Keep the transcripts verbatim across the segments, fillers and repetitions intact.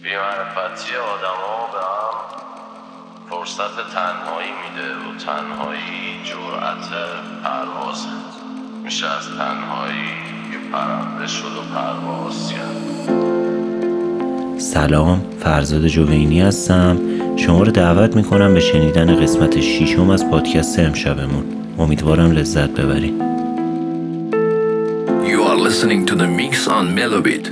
بی‌معرفتی آدما به هم فرصت تنهایی میده و تنهایی جرأت پروازه. میشه از تنهایی یه پرنده شد و پرواز کرد. سلام، فرزاد جوینی هستم. شما رو دعوت میکنم به شنیدن قسمت ششم از پادکست امشبمون. امیدوارم لذت ببرید. You are listening to the mix on Melobit.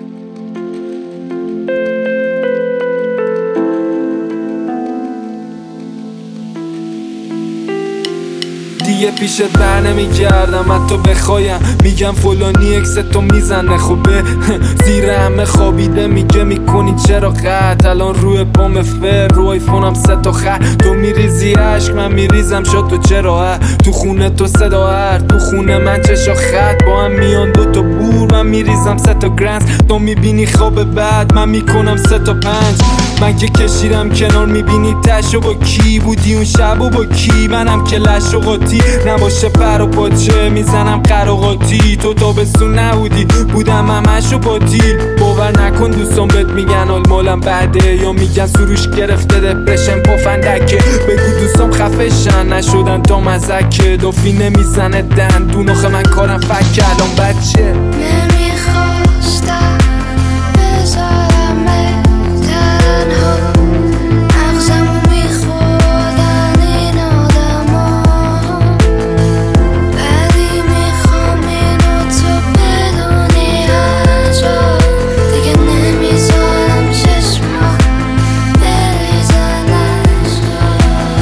دیگه پیشت بر نمیگردم حتی بخوایم، میگم فلانی اکستو میزنه خوبه زیر همه خوابیده، میگه میکنی چرا قط الان روی پام فر رو آیفونم سه تا خط، تو میریزی عشق من میریزم شد تو چرا تو خونه تو صدا هر تو خونه من چشا خط با هم میان دو تا بور، من میریزم سه تا گرنز، تو میبینی خواب بعد من میکنم سه تا پنج، من که کشیدم کنار میبینی تشو با کی بودی اون شب و با کی، منم که لش و قاطی نباشه پر و پاچه میزنم قراقاتی، تو تابستون نبودی بودم همشو پاتیل، باور نکن دوستان بهت میگن حال مالم بعده یا میگن سروش گرفته دپرشن پافندکه، بگو دوستام خفشن نشدن تا مزکه دافی نمیزنه دن دون آخه من کارم فکه الان بچه نمیخواستم بذارم تنها مغزمو میخوردن این آدم ها، ولی میخوام اینو تو بدونی هر جا دیگه نمیذارم چشما بریزن عشقا.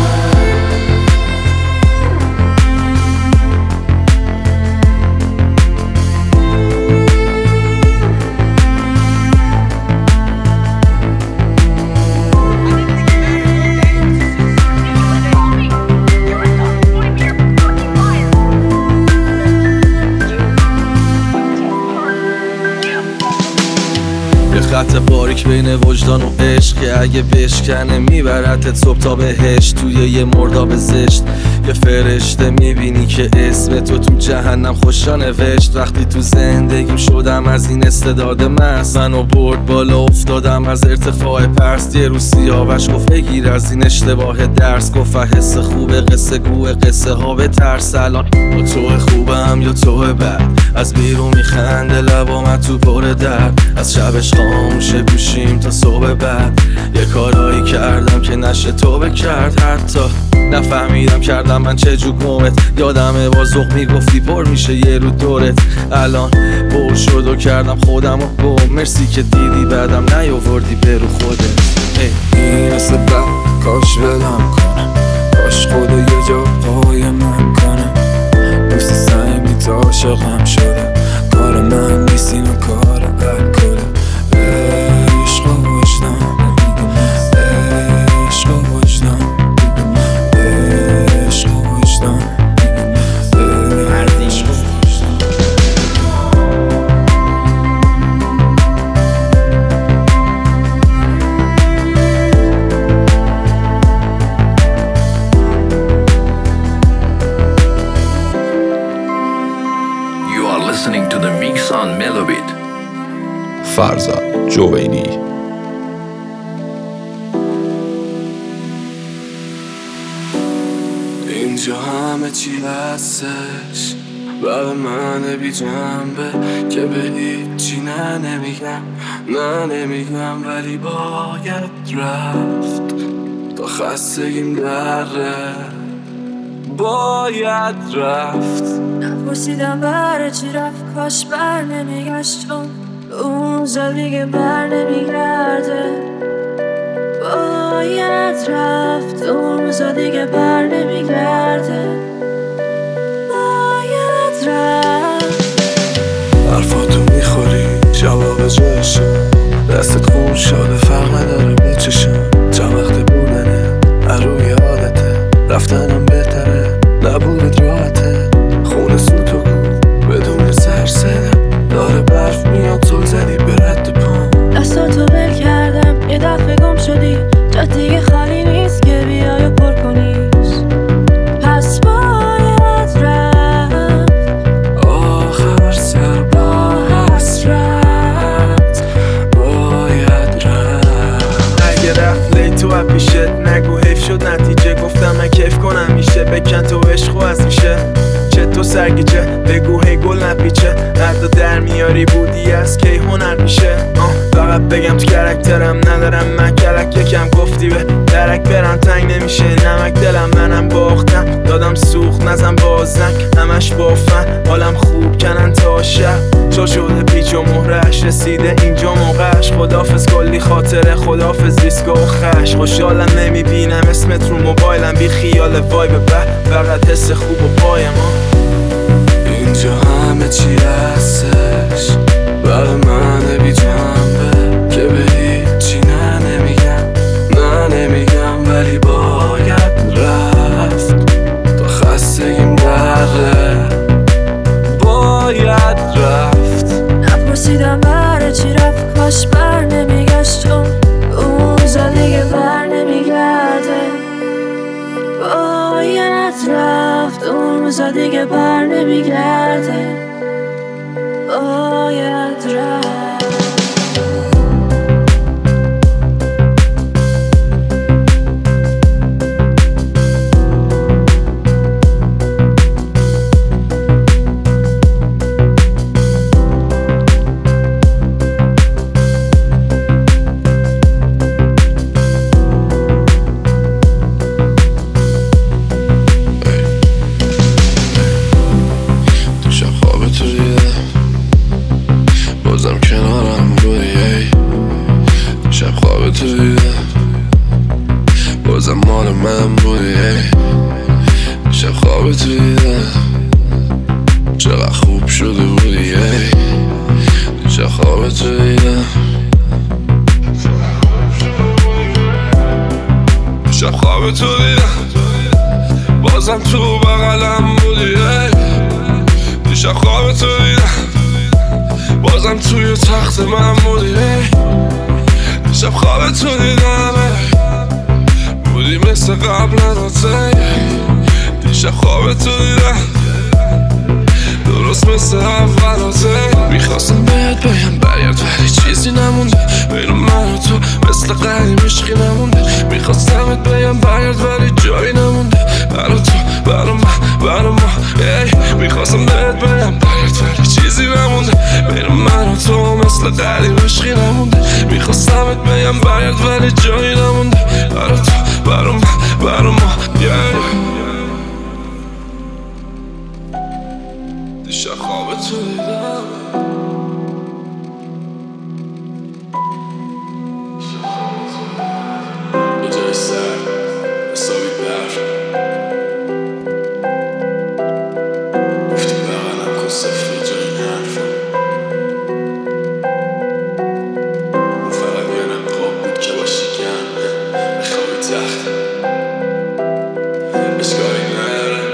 خط باریک بین وجدان و عشق که اگه بشکنه میبرتت صبح تا بهشت، توی یه مرداب زشت یه فرشته میبینی که اسم تو تو جهنم خوشا نوشت، وقتی تو زندگیم شدم از این استعداد مست منو برد بالا افتادم از ارتفاع پرست، یه رو سیاوش گفت بگیر از این اشتباه درس، گفت حس خوبه قصه گوه قصه ها به ترس، الان با تو خوبم یا تو بد، از بیرون میخنده لبام تو پر درد، از شبش خاموشه گوشیم تا صبح بعد، یه کارایی کردم که نشه توبه کرد، حتی نفهمیدم کردم من چه جو گمت، یادمه با ذوق میگفتی پر میشه یه رو دورت، الان بول شد و کردم خودم و گم، مرسی که دیدی بعدم نیاوردی به رو خودت. این مثل بد کاش ولم کنم، کاش خدا یه جا پای من کنم، دوست سعیمی تا عاشقم شدم، کار من نیست اینو کار الکله، عشق و وجدان عشق و وجدان عشق و وجدان عشق و You are listening to the mix on Melobit. فرزاد جوینی. اینجا همه چی هستش و به من بی جنبه که به هیچی نه نمیگم نه نمیگم ولی باید رفت تا خستگیم دره، باید رفت. نپرسیدم برای چی رفت، کاش بر نمیگشت چون اون زل دیگه بر نمیگرده، باید رفت اون روزا دیگه بر نمیگرده، باید رفت. حرفاتو میخوری جواب جاشم، دستت خون شده فرق نداره بچشم، چند وقت بودنه اروی حالته، رفتنم بهتره نبودت راحته، خونه سوتو کن بدون سر سدم، داره برف میاد زل زدی به رد پام، دستاتو بل کردم یه دفعه گم شدی، جا دیگه خالی نیست که بیای و پر کنیش، پس باید رفت آخر سر با حسرت، باید رفت. گفتم من کیف کنم میشه بکن تو عشق و از میشه چه تو سرگیجه بگو هی گل نپیچه حتی در میاری بودی از کی هنر میشه فقط بگم تو کرکترم ندارم من کلک یکم گفتی به درک برم تنگ نمیشه نمک دلم منم باختم دادم سوخت نزم بازنک همش بافن حالم خوب کنن تا شب چو شده پیچ و مهرش رسیده اینجا موقعش خدافز کلی خاطره خدافز ریسک و خش خوشحالم نمیبینم اسمت رو موبایلم بی خیال وایب بر فقط حس خوب و پای ما اینجا همه چی هستش برای من بی جنبه که به هیچی نه نمیگم نه نمیگم ولی باید رفت تا خستگیم دره باید رفت نپرسیدم برای چی رفت کاش بر نمیگشت و اون زدیگه بر نمیگرده باید رفت اون زدیگه بر نمیگرده باید رفت بازم کنارم بودی ای شب خواب تو دیدم بازم مال من بودی ای شب خواب تو دیدم چقدر خوب شده بودی ای شب خواب تو دیدم شب خواب تو دیدم بازم تو بغلم بودی ای شب خواب تو دیدم بازم توی تخت من بودی شب خواب تو دیدم بودی مثل قبل نداته دیشب خواب تو دیدم درست مثل اولاته میخواستم بهت بگم برگرد ولی چیزی نمونده بین من و تو مثل قدیم عشقی نمونده میخواستم بهت بگم برگرد ولی جایی نمونده برا تو برا من برا ما میخواستم بهت بگم برگرد ولی چیزی نمونده بین من و تو مثل قدیم عشقی نمونده میخواستم بهت بگم برگرد ولی جایی نمونده برا تو برا من برا ما دیشب خواب تو دیدم به جای سر حسابی برف گفتی بغلم کن صفر جای این حرفم اون فقط یه نقاب بود که با شکم بخوابی تخت اشکالی نداره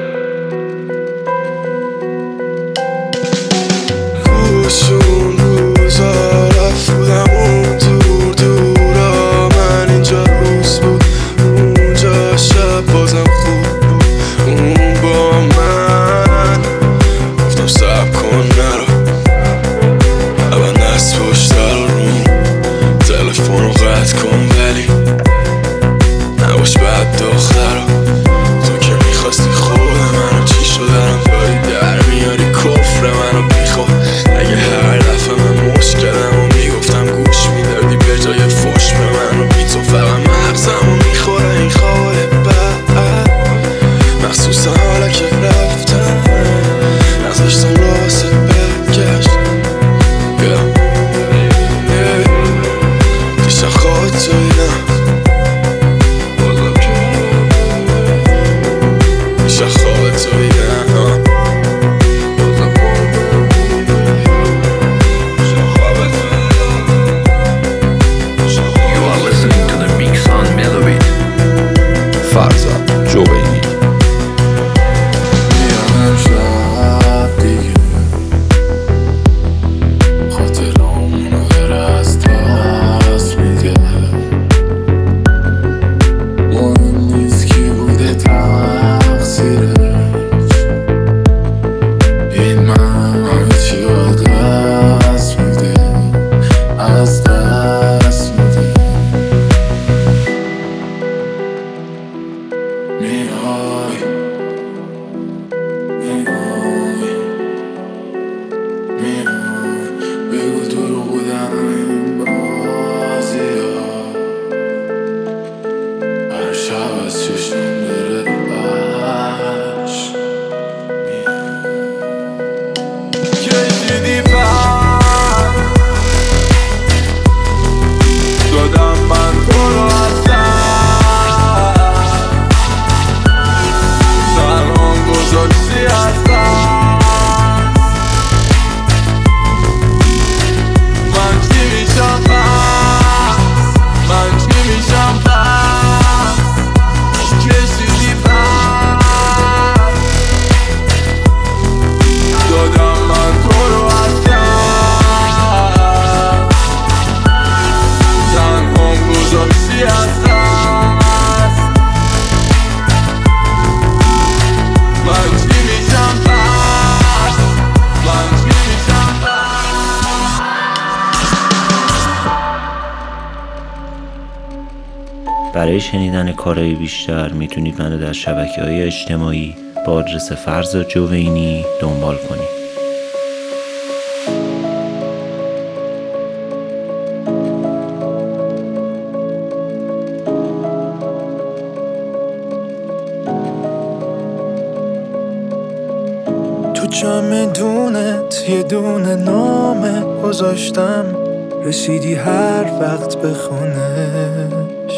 کشون روزا رفت بودم اون دور دورا من اینجا روز بود اونجا شب بازم خوب بود اون با من گفتم سب کن نرو اول نست پشتر رو تلفن رو قطع کن ولی نباش بد دختر رو تو میای میای میای بگو دروغ بودن این بازی ها هر شب از چشم داره باش کشیدی بر دادم من تو رو از گذاشتی از دست من چی میشم پس من چی میشم پس کشیدی پس دادم من تو رو از دست تنهام گذاشتی از دست برای شنیدن کارهای بیشتر میتونید منو در شبکه‌های اجتماعی با آدرس فرزاد جوینی دنبال کنید. تو چمدونت یه دونه نامه گذاشتم رسیدی هر وقت به خونش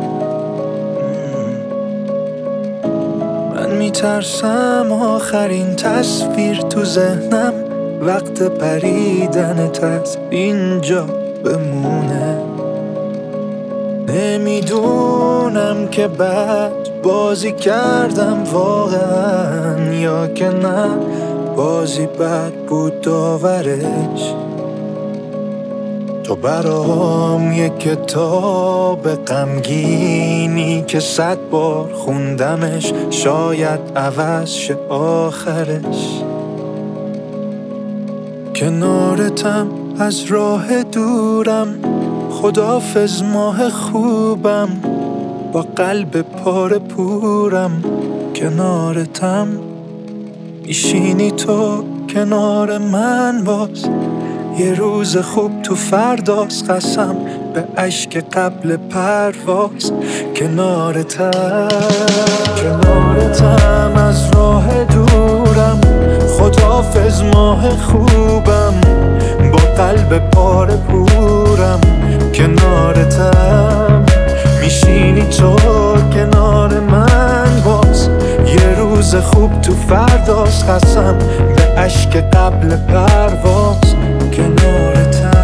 من میترسم آخرین تصویر تو ذهنم وقت پریدنت از اینجا بمونه نمیدونم که بعد بازی کردم واقعا یا که نه بازی بد بود داورش تو برام یک کتاب غمگینی که صد بار خوندمش شاید عوض شه آخرش کنارتم از راه دورم خداحافظ ماه خوبم با قلب پاره پورم کنارتم میشینی تو کنار من باز یه روز خوب تو فرداست قسم به اشک قبل پرواز کنارتم کنارتم از راه دورم خداحافظ ماه خوبم با قلب پاره پورم کنارتم میشینی تو کنار من باز یه روز خوب تو فرداست قسم به اشک قبل پرواز کنارتم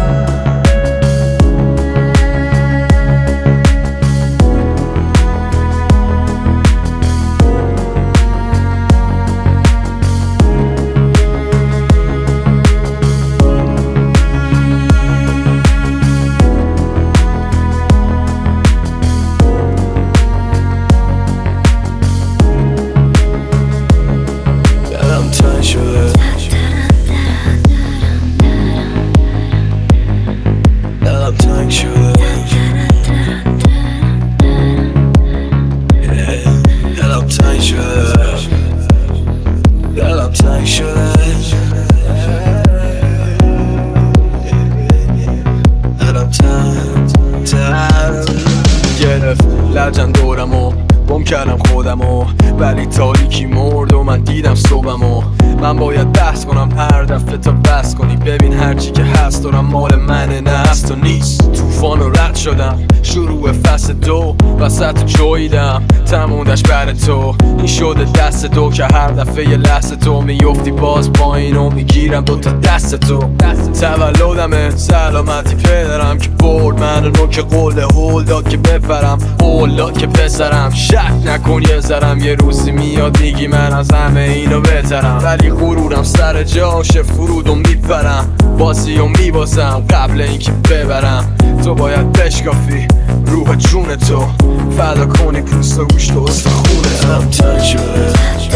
لجن دورمو گم کردم خودمو ولی تاریکی مرد و من دیدم صبحمو من باید بحث کنم هر دفعه تا بس کنی ببین هرچی که هست دارم مال منه نه از تو نیست توفان و رد شدم شروع فصل دو وسط جاییدم تموندش بر تو این شده دست تو که هر دفعه یه لحظه تو میفتی باز پایین و میگیرم دوتا دست تو تولدمه سلامتی پدرم که برد من رو که قول هول داد که بپرم هول داد که پسرم شک نکن یه ذرم یه روزی میاد میگی من از همه اینو بهترم ولی غرورم سر جاشه فرود و میپرم بازی و میبازم قبل اینکه ببرم تو باید بشکافی روح جون تو فدا کنی پوست و گوشت و استخونه دلم تنگ شده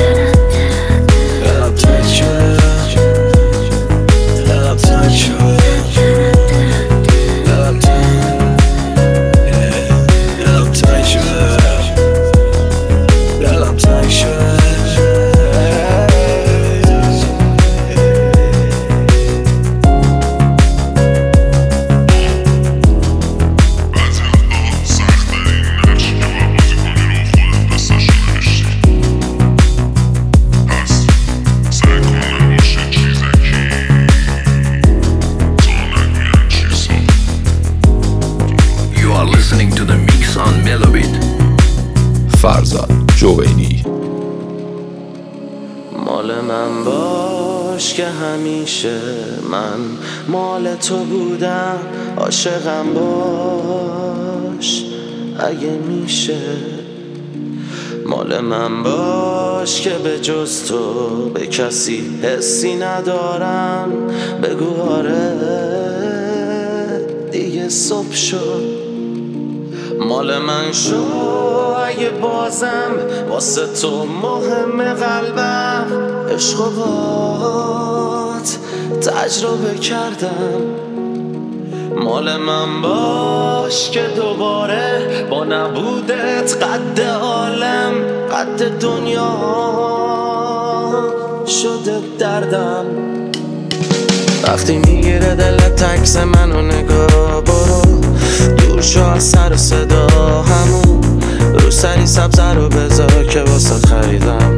دلم تنگ شده دلم تنگ شده دلم تنگ دلم تنگ شده تویی. مال من باش که همیشه من مال تو بودم، عاشقم باش اگه میشه. مال من باش که به جز تو به کسی حسی ندارم، بگو آره دیگه صبح شد. مال من شو اگه بازم واسه تو مهم قلبم، عشق و بات تجربه کردم. مال من باش که دوباره با نبودت قد عالم قد دنیا شده دردم. وقتی میگیره دلت عکس منو نگاه، برو دور شو از سر و صدا، همون رو سری سبزه رو بذار که واسه خریدم.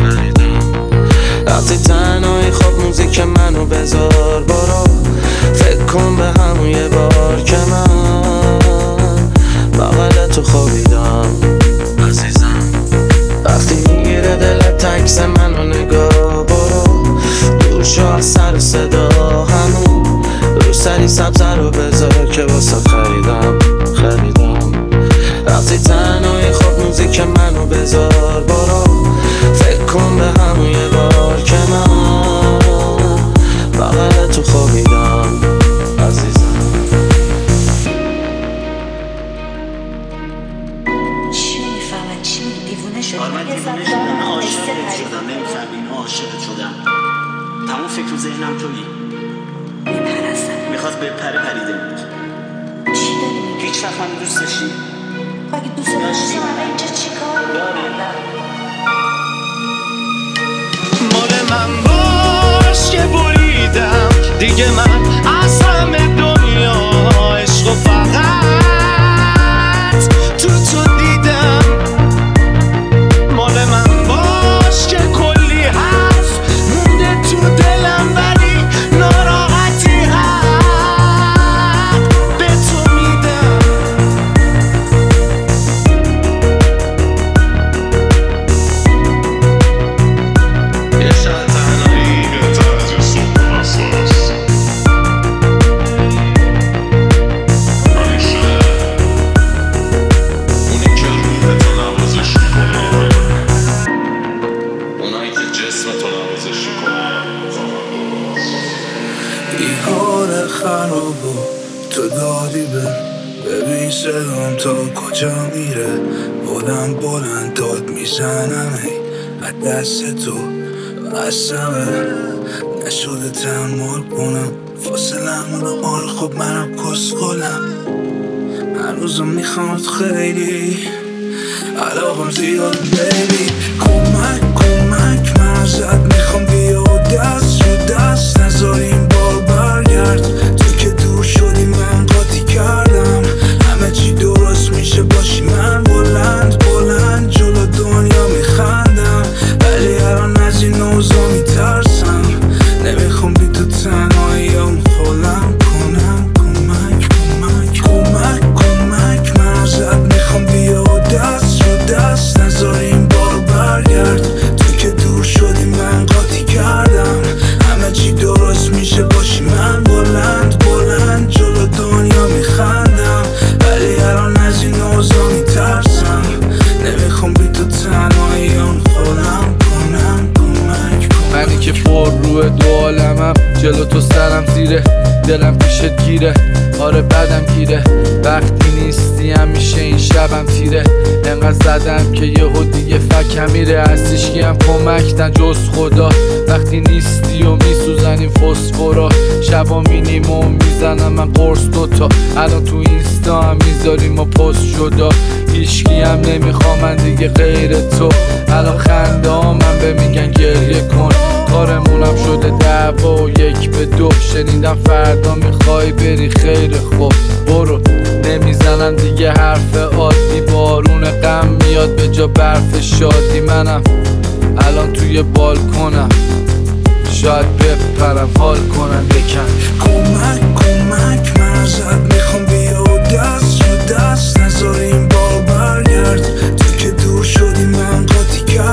وقتی تنهایی خب موزیک منو بذار، برو فکر کن به همون یه بار که من بغل تو خوابیدم عزیزم. وقتی میگیره دلت عکس منو نگاه، برو دور شو از سر صدا، همون رو سری سبزه رو بذار که واسه خریدم خریدم. وقتی تنهایی خب موزیک منو بذار، برو فکر کن به همون یه بار که من بغل تو خوابیدم عزیزم. چی میفهمن؟ چی دیوونه شدن؟ من دیوونه شدم، من عاشقت شدم، نمیفهمی؟ من عاشقت شدم، تمام فکر و ذهنم تویی. میپرستم میخواست بپره پریده بود. چی داری میگی؟ هیچ وقت من دوست داشتی؟ اگه دوست داشتی من اینجا چی کار میکنم؟ مال من باش که بریدم دیگه من از همه دنیا، عشق و فقط تو تو دیدم. مال من باش که کلی حرف مونده تو دلم، ولی ناراحتی حق به تو میدم. یه شب تنهایی بهتر از صبح حساس، همیشه اونی که روحتو نوازش میکنه، اونایی که جسمتو نوازش میکنه. این حال خرابو تو دادی به ببین صدام تا کجا میره، بلند بلند داد میزنم ای از دست تو قسمه نشده تحمل کنم فاصلمون رو. آره خب منم کسخلم، هنوزم میخوامت خیلی، علاقم زیاد بیبی. کمک کمک من ازت میخوام، بیا دست رو دست نذار این بار برگرد. تو که دور شدی من قاطی کردم، همه چی درست میشه باشی من بلند بلند جلو دنیا میخندم، ولی الان از این اوضاع میترسم، نمیخوام بی تو تنهاییام خودم کنم. کمک کمک کمک کمک من ازت میخوام، بیا دست رو دست نذار این بار برگرد. تو که دور شدی من قاطی کردم، همه چی درست میشه باشی من بلند بلند جلو دنیا میخندم، ولی الان از این اوضاع میترسم، نمیخوام بی تو تنهاییام خودم کنم. کمک منی که پر روی دو عالمم، جلو تو سرم زیره، دلم پیشت گیره، آره بدم گیره. وقتی نیستی همیشه این شبم تیره، انقدر زدم که یهو دیگه فکم میره. از هیچکی هم کمک نه جز خدا، وقتی نیستی و میسوزنیم فسفورا، شبا مینیم و میزنم من قرص دوتا. الان تو اینستا هم میذاریم و پست شدا، هیچکی هم نمیخوام من دیگه غیر تو. الان خنده ها من به میگن گریه کن، کارمونم شده دعوا و یک به دو. شنیدم فردا میخوای بری خیر، خوب برو. نمیزنم دیگه حرف عادی، بارون غم میاد به جا برف شادی. منم الان توی بالکنم، شاید بپرم حال کنم یکم. کمک کمک من ازت میخوام، بیا دست رو دست نذار این بار برگرد. تو که دور شدی من قاطی کردم،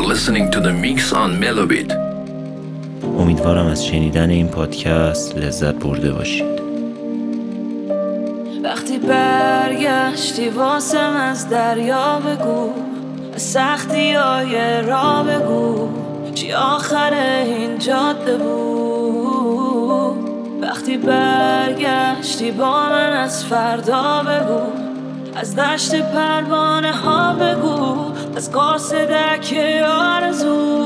are listening to the mix on Melobit. امیدوارم از شنیدن این پادکست لذت برده باشید. وقتی برگشتی واسم از دریا بگو، از سختی های را بگو، چی آخر این جاده بود. وقتی برگشتی با من از فردا بگو، از دشت پروانه ها بگو، از قاصدک آرزو.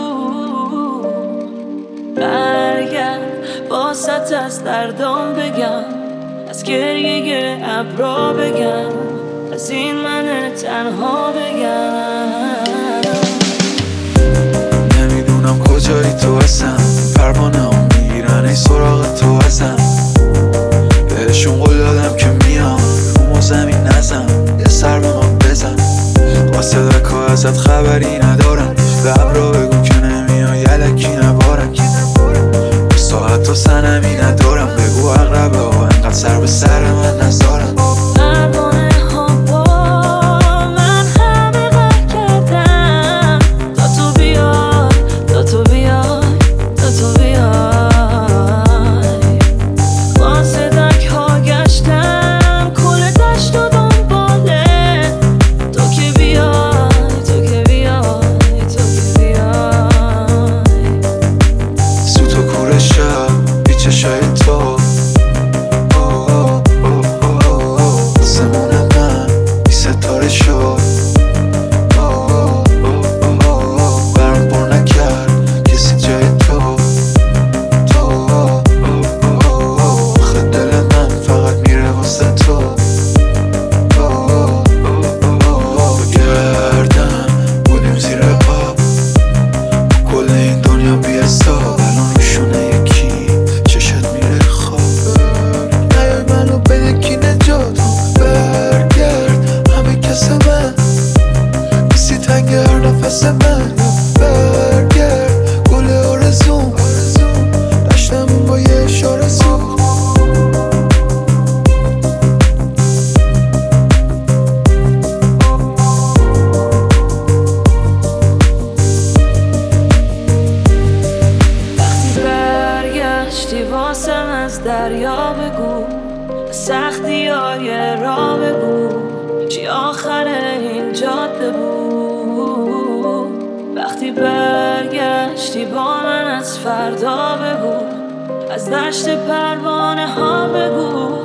برگرد واسط از دردام بگم، از گریه ابرا بگم، از این من تنها بگم. نمیدونم کجایی تو هستم، پروانه هم میگیرن ای سراغ تو هستم. بهشون قول دادم که میام رو زمین نزم، یه سر به من بزن. قاصدک ها ازت خبری ندارن، به ابرا بگو که نمیای یلکی نبارن. ساعت تو سنمی ندارم، بگو اقربه ها انقدر سر به سر من نزارن. پروانه ها با من همه غر کردن، تا تو بیای، تا تو بیای، تا تو بیای. قاصدک ها گشتن کل دشت و دنباله، تو که بیای، تو که بیای، تو که بیای. سوت و کور شب بی چشای تو، آسمون من بی ستاره شد. برم پر نکرد کسی جای تو. آخه دل من فقط میره واسه تو. بگردم بودیم زیر آب، کل این دنیا بی حساب. الان روشونه یکی چشت میره خواب. نیای منو بده کی نجاتم، برگرد همه کس من، بیسی تنگ هر نفس من. برگرد گل آرزوم، داشتمون با یه اشاره زود. وقتی برگشتی واسم از دریا بگو، از سختی های را بگو، چی آخر این جاده بود. وقتی برگشتی با من از فردا بگو، از دشت پروانه ها بگو،